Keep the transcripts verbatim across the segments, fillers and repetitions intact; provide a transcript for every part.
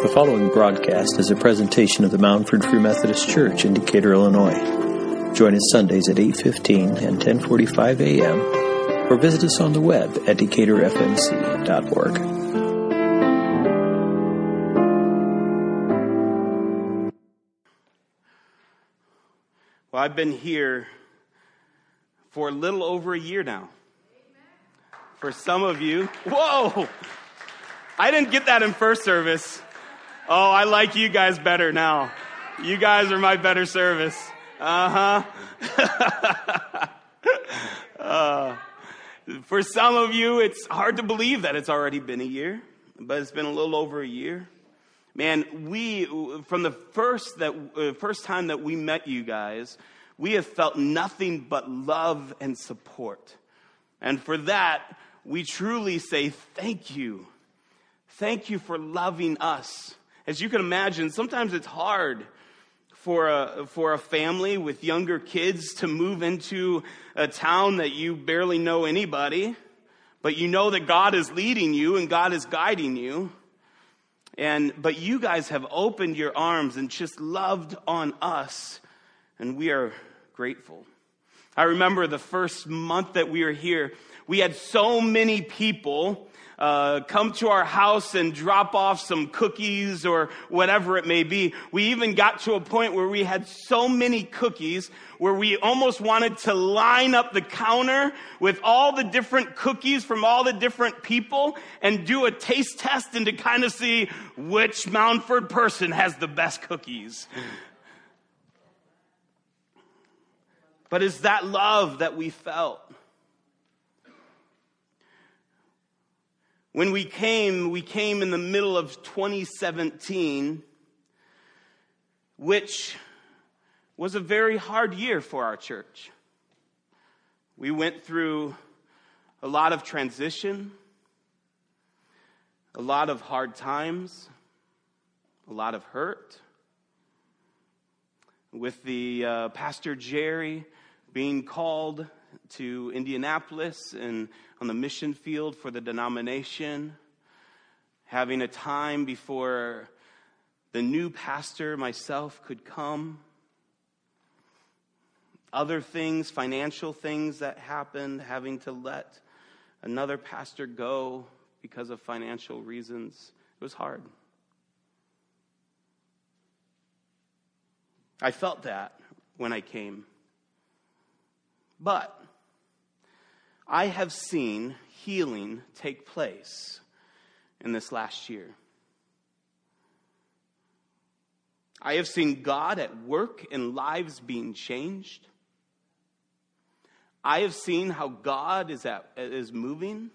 The following broadcast is a presentation of the Moundford Free Methodist Church in Decatur, Illinois. Join us Sundays at eight fifteen and ten forty-five a.m. or visit us on the web at decatur f m c dot org. Well, I've been here for a little over a year now. For some of you, whoa! I didn't get that in first service. Oh, I like you guys better now. You guys are my better service. Uh-huh. uh, for some of you, it's hard to believe that it's already been a year, but it's been a little over a year. Man, we, from the first that uh, first time that we met you guys, we have felt nothing but love and support. And for that, we truly say thank you. Thank you for loving us. As you can imagine, sometimes it's hard for a, for a family with younger kids to move into a town that you barely know anybody, but you know that God is leading you and God is guiding you. And but you guys have opened your arms and just loved on us, and we are grateful. I remember the first month that we were here, we had so many people uh, come to our house and drop off some cookies or whatever it may be. We even got to a point where we had so many cookies where we almost wanted to line up the counter with all the different cookies from all the different people and do a taste test and to kind of see which Moundford person has the best cookies. But it's that love that we felt. When we came, we came in the middle of twenty seventeen, which was a very hard year for our church. We went through a lot of transition, a lot of hard times, a lot of hurt. With the uh, Pastor Jerry being called to Indianapolis and on the mission field for the denomination, having a time before the new pastor, myself, could come. Other things, financial things that happened, having to let another pastor go because of financial reasons. It was hard. I felt that when I came. But I have seen healing take place in this last year. I have seen God at work in lives being changed. I have seen how God is at, is moving.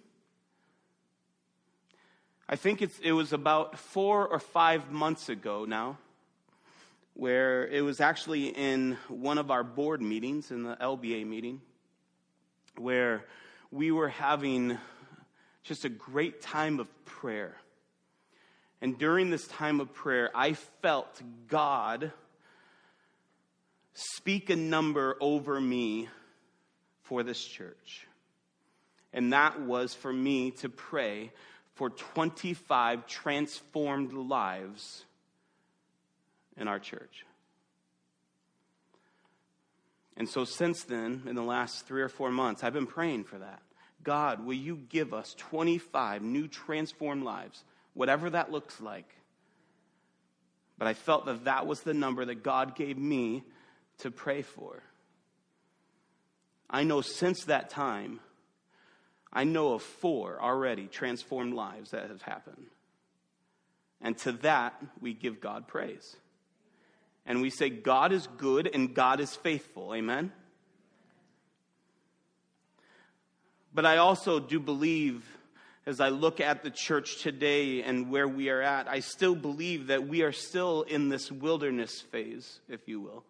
I think it's, it was about four or five months ago now, where it was actually in one of our board meetings, in the L B A meeting, where we were having just a great time of prayer. And during this time of prayer, I felt God speak a number over me for this church. And that was for me to pray for twenty-five transformed lives in our church. And so since then, in the last three or four months, I've been praying for that. God, will you give us twenty-five new transformed lives, whatever that looks like. But I felt that that was the number that God gave me to pray for. I know since that time, I know of four already transformed lives that have happened. And to that, we give God praise. And we say, God is good and God is faithful. Amen? But I also do believe, as I look at the church today and where we are at, I still believe that we are still in this wilderness phase, if you will.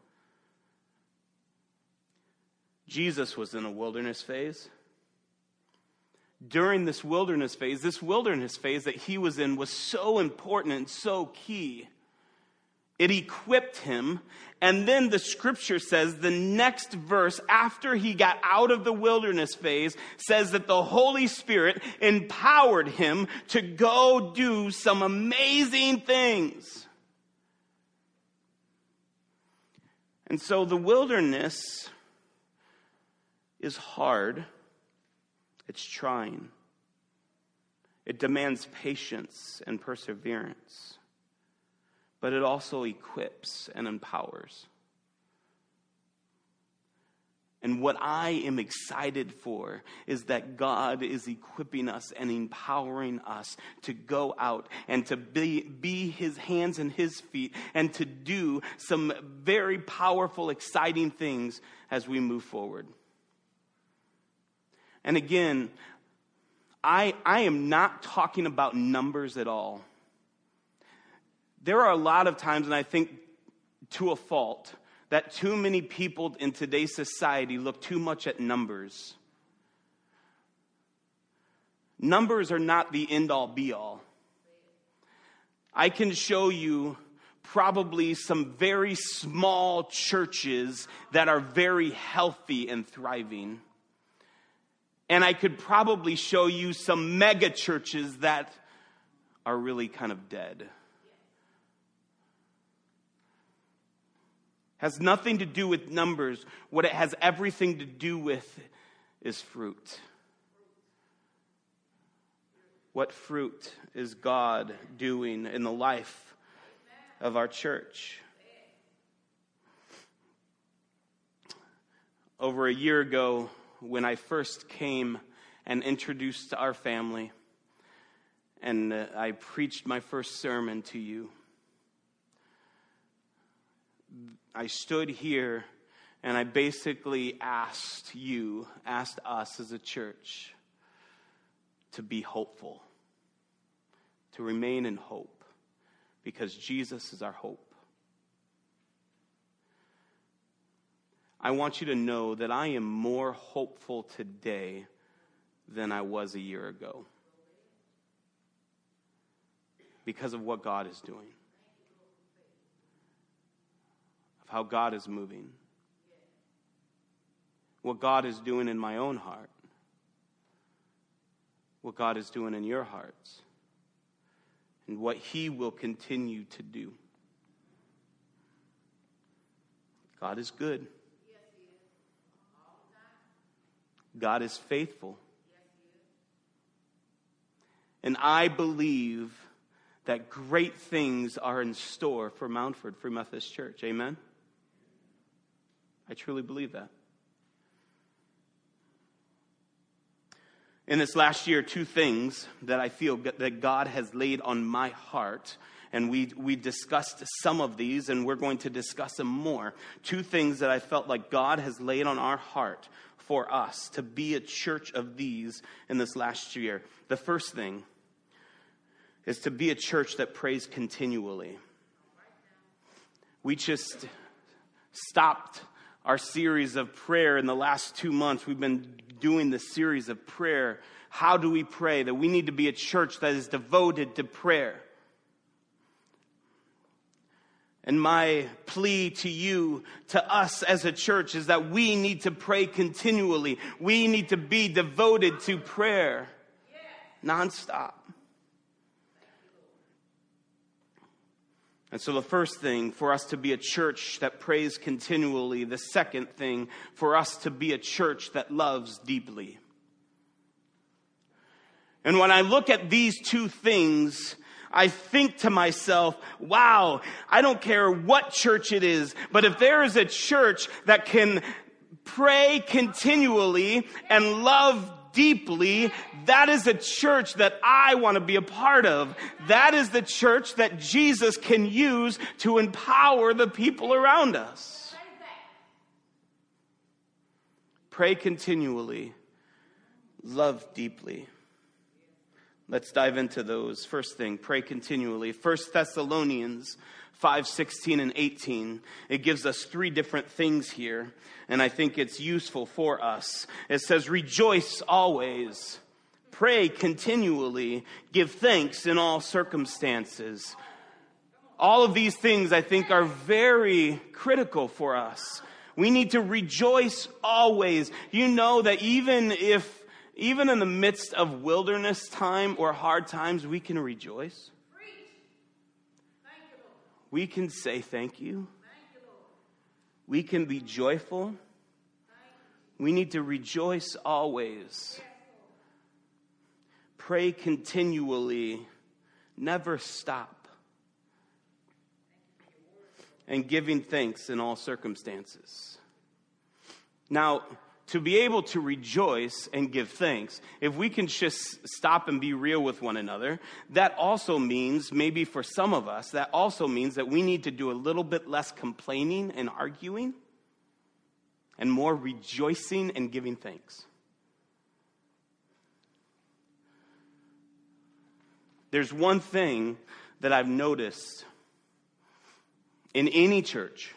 Jesus was in a wilderness phase. During this wilderness phase, this wilderness phase that he was in was so important and so key. It equipped him. And then the scripture says the next verse, after he got out of the wilderness phase, says that the Holy Spirit empowered him to go do some amazing things. And so the wilderness is hard. It's trying. It demands patience and perseverance. But it also equips and empowers. And what I am excited for is that God is equipping us and empowering us to go out and to be, be his hands and his feet and to do some very powerful, exciting things as we move forward. And again, I, I am not talking about numbers at all. There are a lot of times, and I think to a fault, that too many people in today's society look too much at numbers. Numbers are not the end-all, be-all. I can show you probably some very small churches that are very healthy and thriving. And I could probably show you some mega churches that are really kind of dead. Has nothing to do with numbers. What it has everything to do with is fruit. What fruit is God doing in the life of our church? Over a year ago, when I first came and introduced our family, and uh, I preached my first sermon to you, I stood here and I basically asked you, asked us as a church to be hopeful, to remain in hope, because Jesus is our hope. I want you to know that I am more hopeful today than I was a year ago because of what God is doing. How God is moving. What God is doing in my own heart. What God is doing in your hearts. And what he will continue to do. God is good. God is faithful. And I believe that great things are in store for Mountford Free Methodist Church. Amen? I truly believe that. In this last year, two things that I feel that God has laid on my heart, and we we discussed some of these, and we're going to discuss them more. Two things that I felt like God has laid on our heart for us to be a church of these in this last year. The first thing is to be a church that prays continually. We just stopped our series of prayer in the last two months. We've been doing this series of prayer. How do we pray? That we need to be a church that is devoted to prayer. And my plea to you, to us as a church, is that we need to pray continually. We need to be devoted to prayer nonstop. And so the first thing, for us to be a church that prays continually. The second thing, for us to be a church that loves deeply. And when I look at these two things, I think to myself, wow, I don't care what church it is, but if there is a church that can pray continually and love deeply, that is a church that I want to be a part of. That is the church that Jesus can use to empower the people around us. Pray continually. Love deeply. Let's dive into those. First thing, pray continually. First Thessalonians five, sixteen, and eighteen. It gives us three different things here, and I think it's useful for us. It says, rejoice always, pray continually, give thanks in all circumstances. All of these things, I think, are very critical for us. We need to rejoice always. You know that even if, even in the midst of wilderness time or hard times, we can rejoice. We can say thank you. We can be joyful. We need to rejoice always. Pray continually. Never stop. And giving thanks in all circumstances. Now, to be able to rejoice and give thanks, if we can just stop and be real with one another, that also means, maybe for some of us, that also means that we need to do a little bit less complaining and arguing and more rejoicing and giving thanks. There's one thing that I've noticed in any church.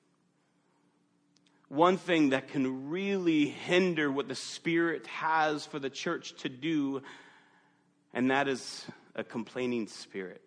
One thing that can really hinder what the Spirit has for the church to do, and that is a complaining spirit.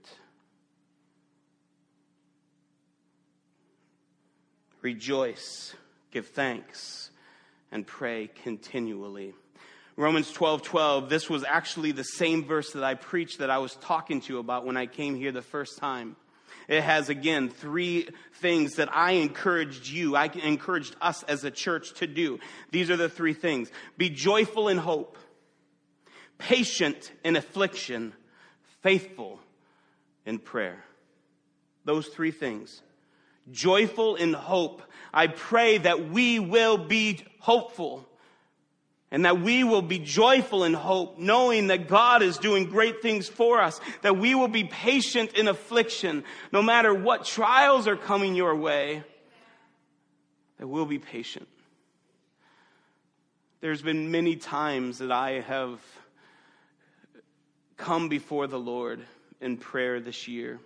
Rejoice, give thanks, and pray continually. Romans twelve twelve, this was actually the same verse that I preached that I was talking to you about when I came here the first time. It has, again, three things that I encouraged you, I encouraged us as a church to do. These are the three things. Be joyful in hope, patient in affliction, faithful in prayer. Those three things. Joyful in hope. I pray that we will be hopeful. And that we will be joyful in hope, knowing that God is doing great things for us. That we will be patient in affliction, no matter what trials are coming your way. That we'll be patient. There's been many times that I have come before the Lord in prayer this year.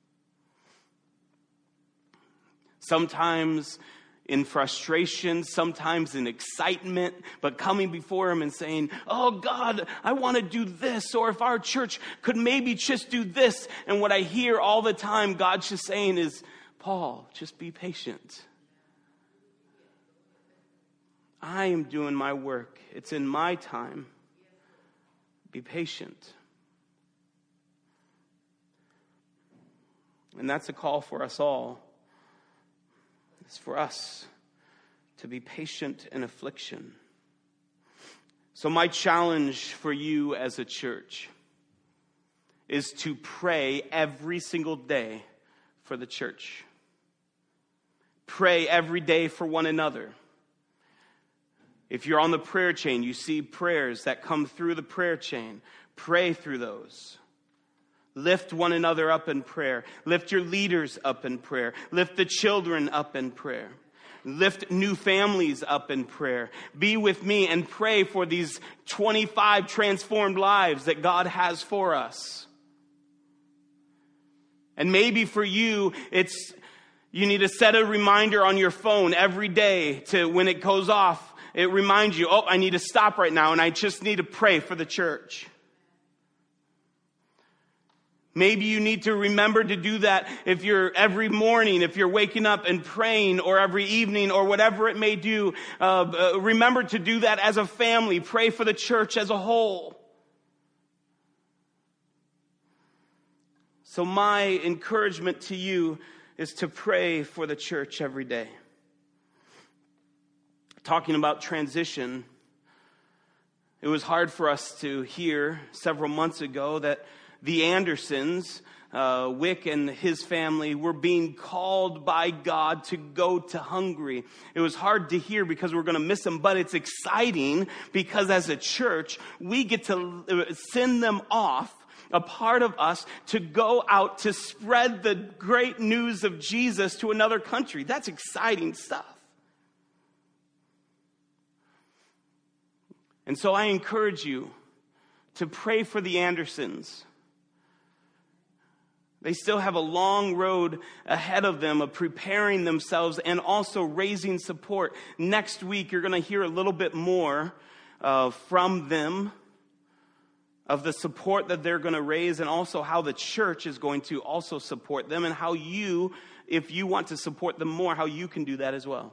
Sometimes in frustration, sometimes in excitement, but coming before him and saying, oh God, I want to do this, or if our church could maybe just do this. And what I hear all the time, God's just saying is, Paul, just be patient. I am doing my work. It's in my time. Be patient. And that's a call for us all. It's for us to be patient in affliction. So my challenge for you as a church is to pray every single day for the church. Pray every day for one another. If you're on the prayer chain, you see prayers that come through the prayer chain. Pray through those. Lift one another up in prayer. Lift your leaders up in prayer. Lift the children up in prayer. Lift new families up in prayer. Be with me and pray for these twenty-five transformed lives that God has for us. And maybe for you, it's you need to set a reminder on your phone every day to when it goes off. It reminds you, oh, I need to stop right now and I just need to pray for the church. Maybe you need to remember to do that if you're every morning, if you're waking up and praying, or every evening, or whatever it may do. Uh, uh, remember to do that as a family. Pray for the church as a whole. So my encouragement to you is to pray for the church every day. Talking about transition, it was hard for us to hear several months ago that the Andersons, uh, Wick and his family, were being called by God to go to Hungary. It was hard to hear because we're going to miss them, but it's exciting because as a church, we get to send them off, a part of us, to go out to spread the great news of Jesus to another country. That's exciting stuff. And so I encourage you to pray for the Andersons. They still have a long road ahead of them of preparing themselves and also raising support. Next week, you're going to hear a little bit more uh, from them of the support that they're going to raise, and also how the church is going to also support them, and how you, if you want to support them more, how you can do that as well.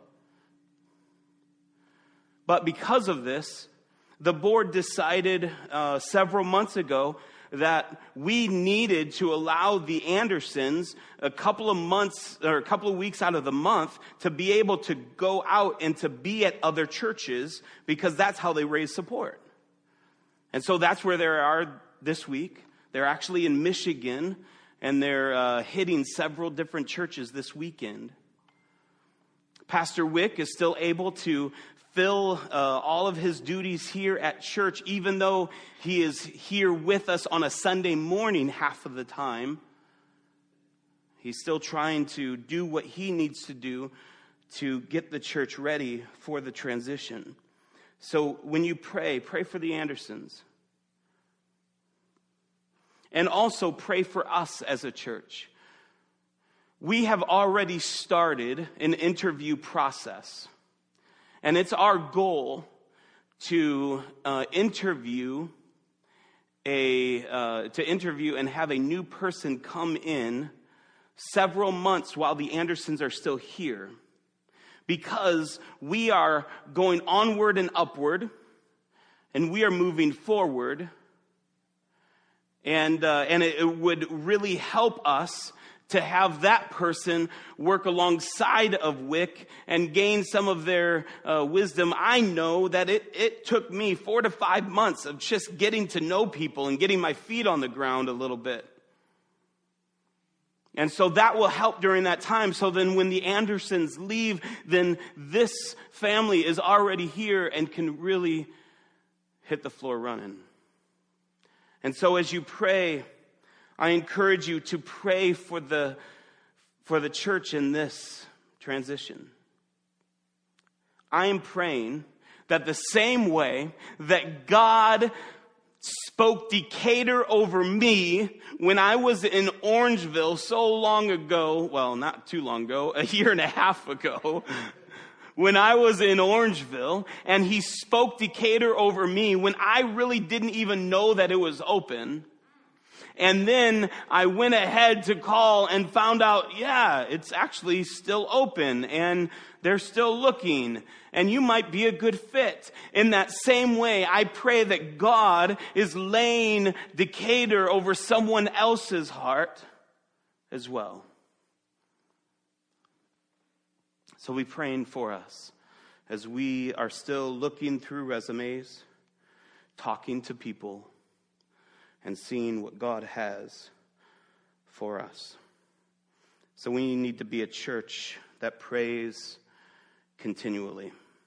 But because of this, the board decided uh, several months ago that we needed to allow the Andersons a couple of months or a couple of weeks out of the month to be able to go out and to be at other churches, because that's how they raise support. And so that's where they are this week. They're actually in Michigan, and they're uh, hitting several different churches this weekend. Pastor Wick is still able to fill uh, all of his duties here at church, even though he is here with us on a Sunday morning half of the time. He's still trying to do what he needs to do to get the church ready for the transition. So when you pray, pray for the Andersons. And also pray for us as a church. We have already started an interview process. And it's our goal to uh, interview a uh, to interview and have a new person come in several months while the Andersons are still here, because we are going onward and upward, and we are moving forward, and uh, and it, it would really help us to have that person work alongside of Wick and gain some of their uh, wisdom. I know that it, it took me four to five months of just getting to know people and getting my feet on the ground a little bit. And so that will help during that time. So then when the Andersons leave, then this family is already here and can really hit the floor running. And so as you pray, I encourage you to pray for the, for the church in this transition. I am praying that the same way that God spoke Decatur over me when I was in Orangeville so long ago, well, not too long ago, a year and a half ago, when I was in Orangeville, and he spoke Decatur over me when I really didn't even know that it was open. And then I went ahead to call and found out, yeah, it's actually still open and they're still looking and you might be a good fit. In that same way, I pray that God is laying Decatur over someone else's heart as well. So be praying for us as we are still looking through resumes, talking to people, and seeing what God has for us. So we need to be a church that prays continually.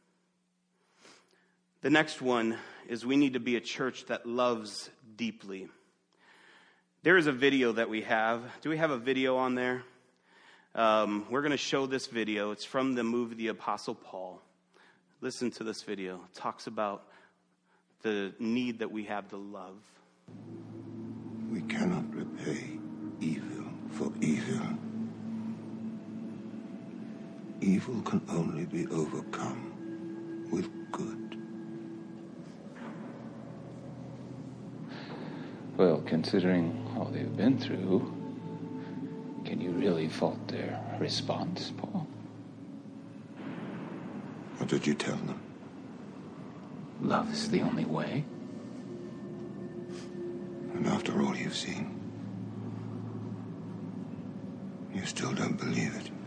The next one is we need to be a church that loves deeply. There is a video that we have. Do we have a video on there? Um, we're going to show this video. It's from the movie The Apostle Paul. Listen to this video. It talks about the need that we have to love. We cannot repay evil for evil. Evil can only be overcome with good. Well, considering all they've been through, can you really fault their response, Paul? What did you tell them? Love is the only way. And after all you've seen, you still don't believe it.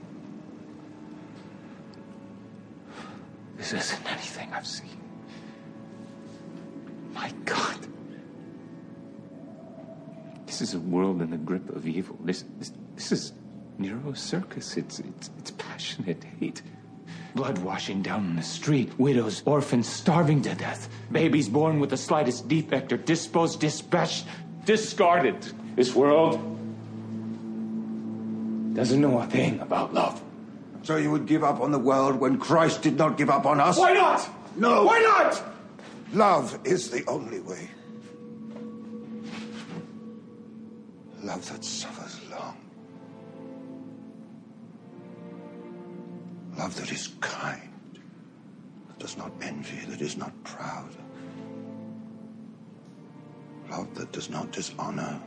This isn't anything I've seen. My God. This is a world in the grip of evil. This, this, this is Nero's circus. It's, it's, it's passionate hate. Blood washing down the street. Widows, orphans starving to death. Babies born with the slightest defect are disposed, dispatched, discarded. This world doesn't know a thing about love. So you would give up on the world when Christ did not give up on us? Why not? No. Why not? Love is the only way. Love that suffers long. Love that is kind, that does not envy, that is not proud. Love that does not dishonor,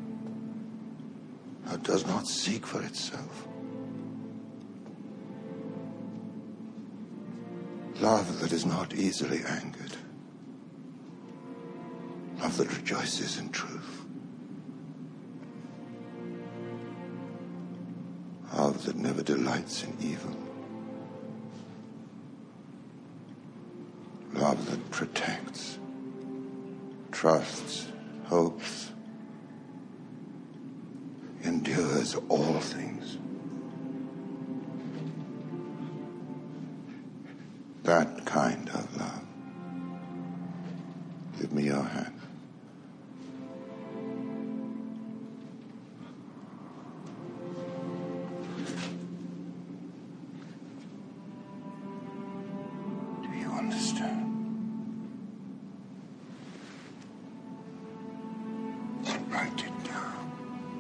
that does not seek for itself. Love that is not easily angered. Love that rejoices in truth. Love that never delights in evil. Love that protects, trusts, hopes, endures all things. That kind of love. Give me your hand. Do you understand? Write it down.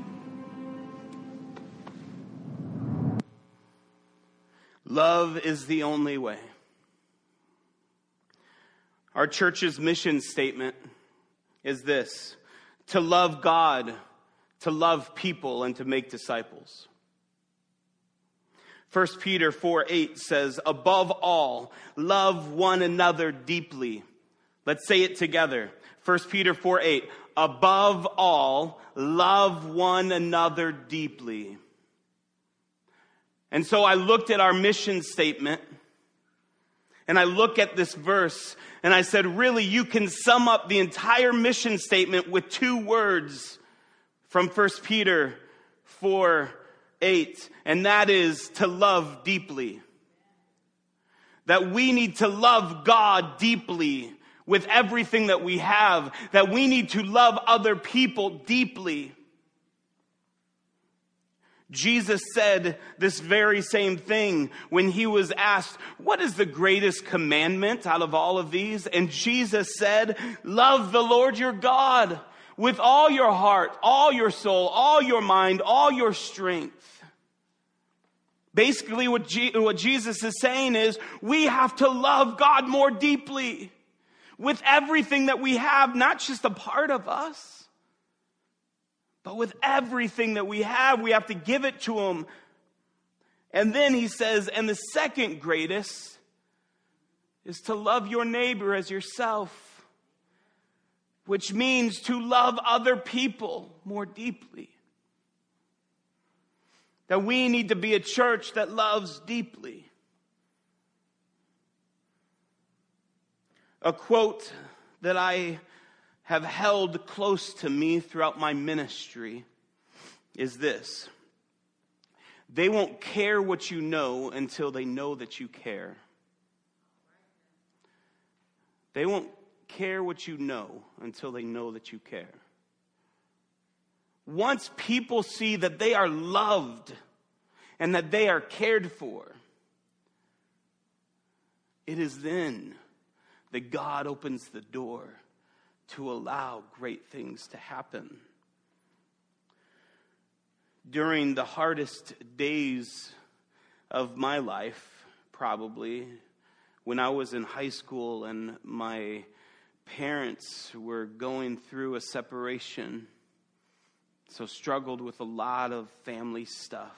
Love is the only way. Our church's mission statement is this: to love God, to love people, and to make disciples. First Peter four eight says, above all, love one another deeply. Let's say it together. First Peter four eight, above all, love one another deeply. And so I looked at our mission statement, and I look at this verse, and I said, really, you can sum up the entire mission statement with two words from First Peter four eight, and that is to love deeply. That we need to love God deeply with everything that we have. That we need to love other people deeply. Jesus said this very same thing when he was asked, what is the greatest commandment out of all of these? And Jesus said, love the Lord your God with all your heart, all your soul, all your mind, all your strength. Basically, what, G- what Jesus is saying is we have to love God more deeply with everything that we have, not just a part of us. But with everything that we have, we have to give it to him. And then he says, and the second greatest is to love your neighbor as yourself, which means to love other people more deeply. That we need to be a church that loves deeply. A quote that I have held close to me throughout my ministry is this: they won't care what you know until they know that you care. They won't care what you know until they know that you care. Once people see that they are loved and that they are cared for, it is then that God opens the door to allow great things to happen. During the hardest days of my life, probably, when I was in high school and my parents were going through a separation, so struggled with a lot of family stuff.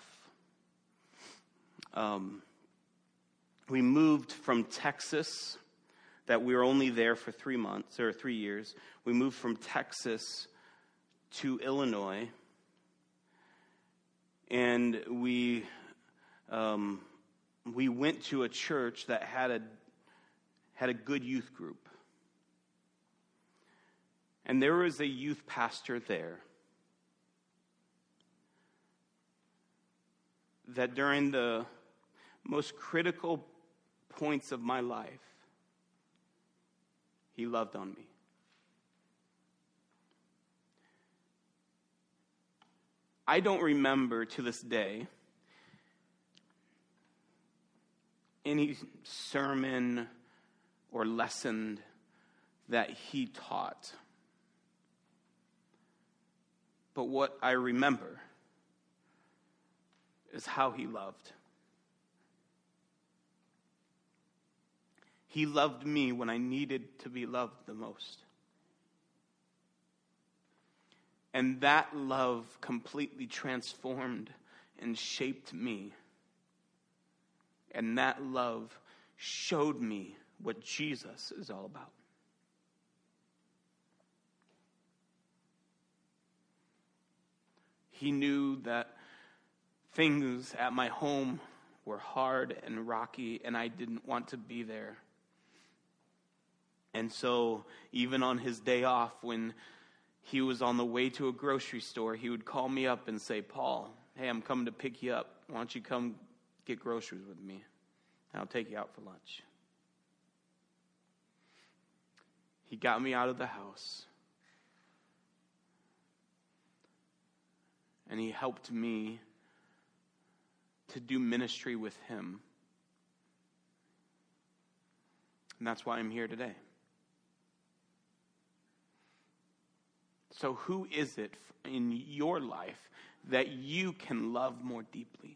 Um, we moved from Texas. That we were only there for three months or three years. We moved from Texas to Illinois, and we um, we went to a church that had a had a good youth group, and there was a youth pastor there that during the most critical points of my life, he loved on me. I don't remember to this day any sermon or lesson that he taught. But what I remember is how he loved. He loved me when I needed to be loved the most. And that love completely transformed and shaped me. And that love showed me what Jesus is all about. He knew that things at my home were hard and rocky, and I didn't want to be there. And so, even on his day off, when he was on the way to a grocery store, he would call me up and say, Paul, hey, I'm coming to pick you up. Why don't you come get groceries with me? And I'll take you out for lunch. He got me out of the house. And he helped me to do ministry with him. And that's why I'm here today. So who is it in your life that you can love more deeply?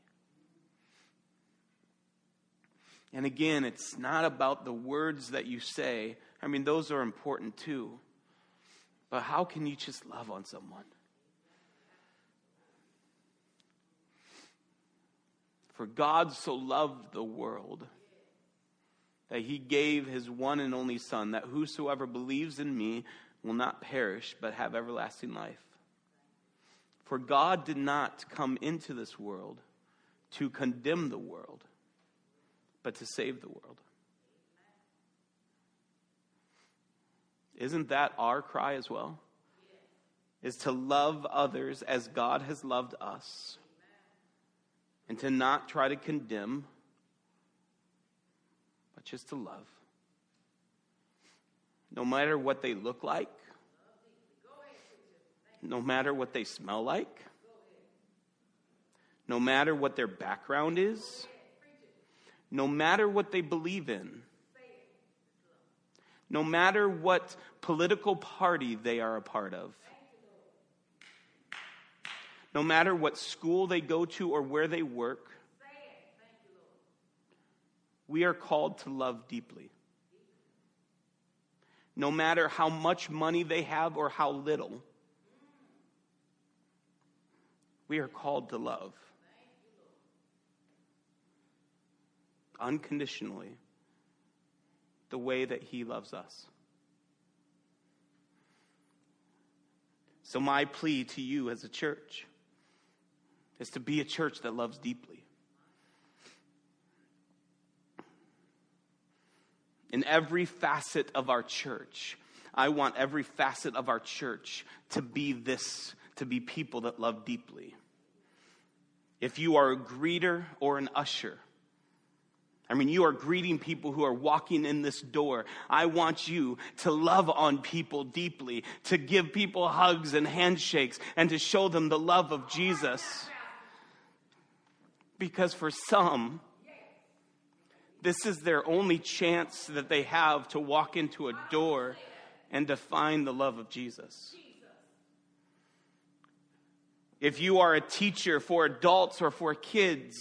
And again, it's not about the words that you say. I mean, those are important too. But how can you just love on someone? For God so loved the world that he gave his one and only Son, that whosoever believes in me will not perish, but have everlasting life. For God did not come into this world to condemn the world, but to save the world. Isn't that our cry as well? Is to love others as God has loved us, and to not try to condemn, but just to love. No matter what they look like, no matter what they smell like, no matter what their background is, no matter what they believe in, no matter what political party they are a part of, no matter what school they go to or where they work, we are called to love deeply. No matter how much money they have or how little, we are called to love. Unconditionally, the way that he loves us. So my plea to you as a church is to be a church that loves deeply. In every facet of our church, I want every facet of our church to be this, to be people that love deeply. If you are a greeter or an usher, I mean, you are greeting people who are walking in this door. I want you to love on people deeply, to give people hugs and handshakes, and to show them the love of Jesus. Because for some, this is their only chance that they have to walk into a door and to find the love of Jesus. If you are a teacher for adults or for kids,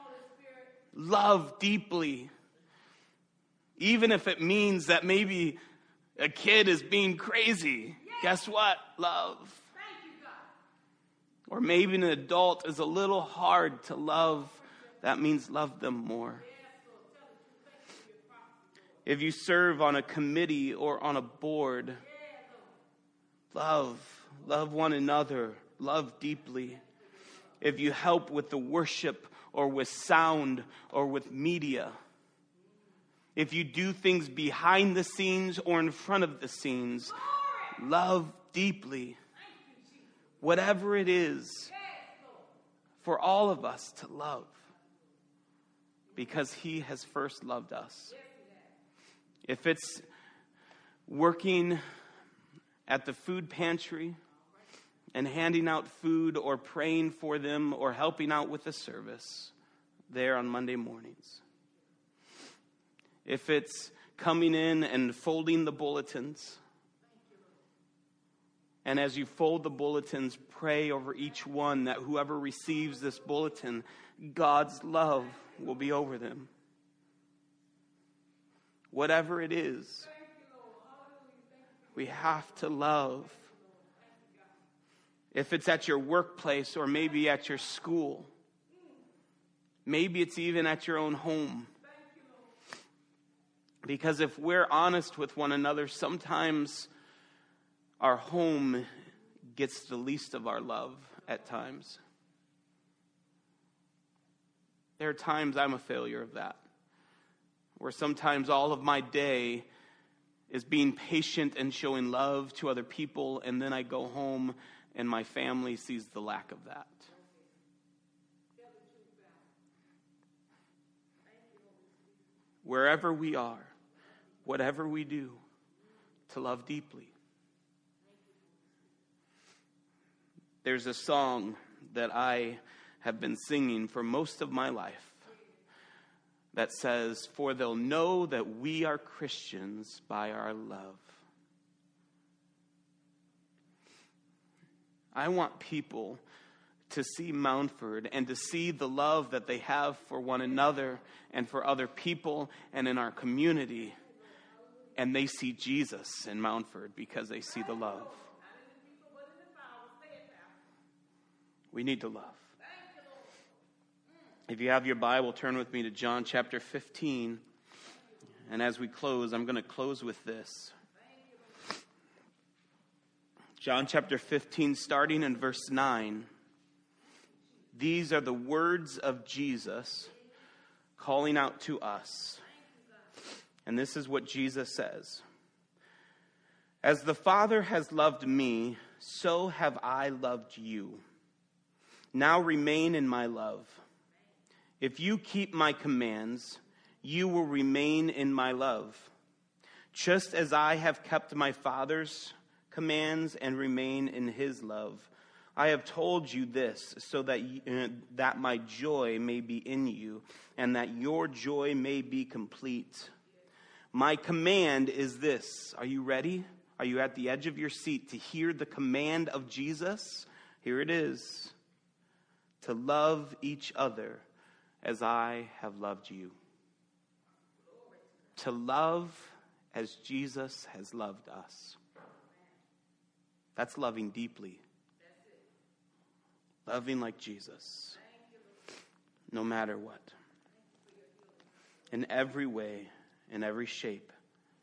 love deeply. Even if it means that maybe a kid is being crazy. Guess what? Love. Or maybe an adult is a little hard to love. That means love them more. If you serve on a committee or on a board, love. Love one another. Love deeply. If you help with the worship or with sound or with media, if you do things behind the scenes or in front of the scenes, love deeply. Whatever it is, for all of us to love, because he has first loved us. If it's working at the food pantry and handing out food or praying for them or helping out with the service there on Monday mornings. If it's coming in and folding the bulletins, and as you fold the bulletins, pray over each one that whoever receives this bulletin, God's love will be over them. Whatever it is, we have to love. If it's at your workplace or maybe at your school. Maybe it's even at your own home. Because if we're honest with one another, sometimes our home gets the least of our love at times. There are times I'm a failure of that. Where sometimes all of my day is being patient and showing love to other people, and then I go home and my family sees the lack of that. Wherever we are, whatever we do, to love deeply. There's a song that I have been singing for most of my life that says, "For they'll know that we are Christians by our love." I want people to see Mountford and to see the love that they have for one another and for other people and in our community. And they see Jesus in Mountford because they see the love. We need to love. If you have your Bible, turn with me to John chapter fifteen. And as we close, I'm going to close with this. John chapter fifteen, starting in verse nine. These are the words of Jesus calling out to us. And this is what Jesus says. "As the Father has loved me, so have I loved you. Now remain in my love. If you keep my commands, you will remain in my love, just as I have kept my Father's commands and remain in his love. I have told you this so that uh, that my joy may be in you and that your joy may be complete. My command is this." Are you ready? Are you at the edge of your seat to hear the command of Jesus? Here it is. "To love each other as I have loved you." To love as Jesus has loved us. That's loving deeply. Loving like Jesus. No matter what. In every way, in every shape.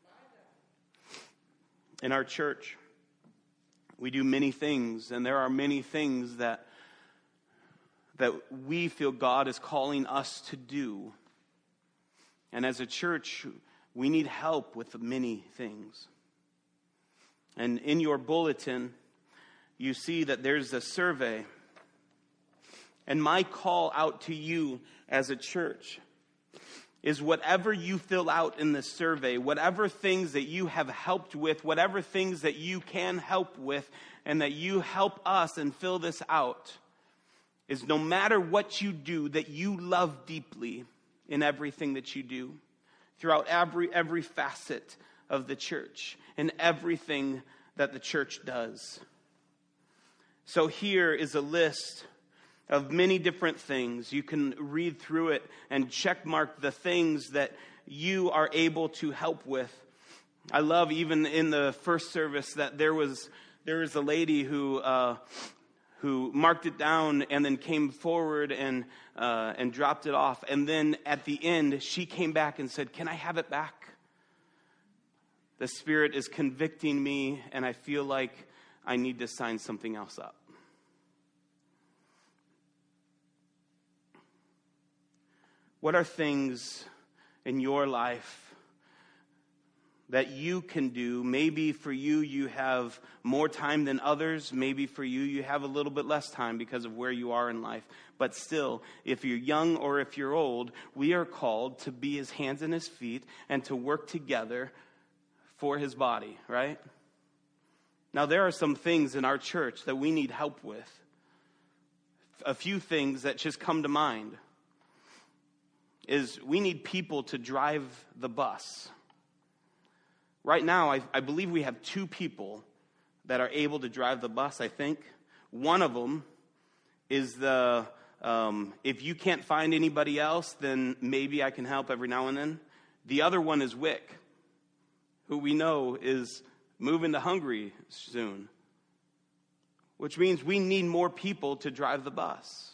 In our church, we do many things, and there are many things that that we feel God is calling us to do. And as a church, we need help with many things. And in your bulletin, you see that there's a survey. And my call out to you as a church is whatever you fill out in this survey, whatever things that you have helped with, whatever things that you can help with, and that you help us and fill this out, is no matter what you do, that you love deeply in everything that you do, throughout every every facet of the church, and everything that the church does. So here is a list of many different things. You can read through it and check mark the things that you are able to help with. I love even in the first service that there was there was a lady who uh, who marked it down and then came forward and uh, and dropped it off. And then at the end, she came back and said, "Can I have it back? The Spirit is convicting me, and I feel like I need to sign something else up." What are things in your life that you can do? Maybe for you, you have more time than others. Maybe for you, you have a little bit less time because of where you are in life. But still, if you're young or if you're old, we are called to be his hands and his feet and to work together for his body, right? Now, there are some things in our church that we need help with. A few things that just come to mind is we need people to drive the bus. Right now, I, I believe we have two people that are able to drive the bus, I think. One of them is the, um, if you can't find anybody else, then maybe I can help every now and then. The other one is Wick, who we know is moving to Hungary soon. which means we need more people to drive the bus.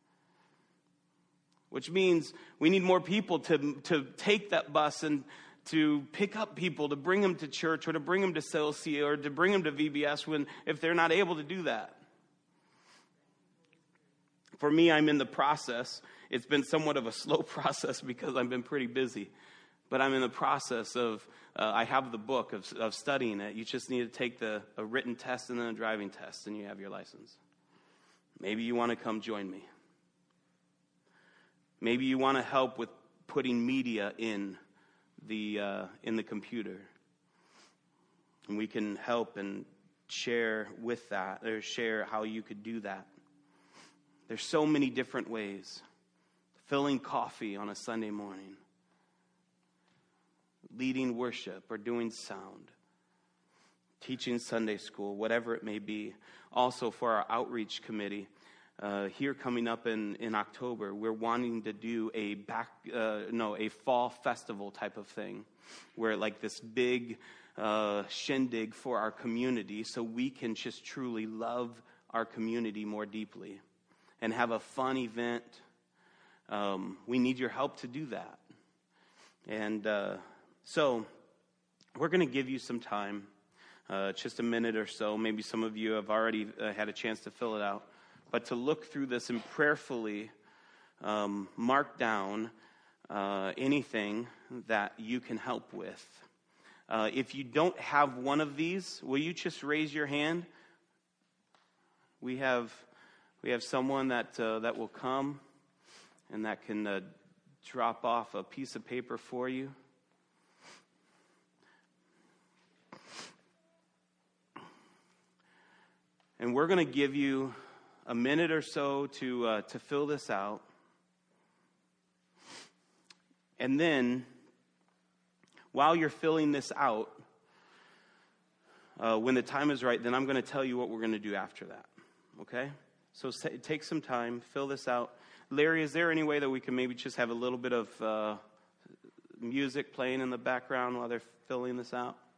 Which means we need more people to, to take that bus and to pick up people, to bring them to church or to bring them to C L C or to bring them to V B S when if they're not able to do that. For me, I'm in the process. It's been somewhat of a slow process because I've been pretty busy. But I'm in the process of, uh, I have the book of, of studying it. You just need to take the a written test and then a driving test, and you have your license. Maybe you want to come join me. Maybe you want to help with putting media in the uh, in the computer, and we can help and share with that, or share how you could do that. There's so many different ways. Filling coffee on a Sunday morning, leading worship or doing sound, teaching Sunday school, whatever it may be. Also for our outreach committee, uh, here coming up in, in October, we're wanting to do a back, uh, no, a fall festival type of thing, where like this big uh, shindig for our community, so we can just truly love our community more deeply and have a fun event. Um, we need your help to do that. And uh, so we're going to give you some time, uh, just a minute or so. Maybe some of you have already uh, had a chance to fill it out. But to look through this and prayerfully um, mark down uh, anything that you can help with. Uh, if you don't have one of these, will you just raise your hand? We have we have someone that uh, that will come and that can uh, drop off a piece of paper for you. And we're going to give you a minute or so to uh, to fill this out. And then, while you're filling this out, uh, when the time is right, then I'm going to tell you what we're going to do after that. Okay? So say, take some time, fill this out. Larry, is there any way that we can maybe just have a little bit of uh, music playing in the background while they're filling this out?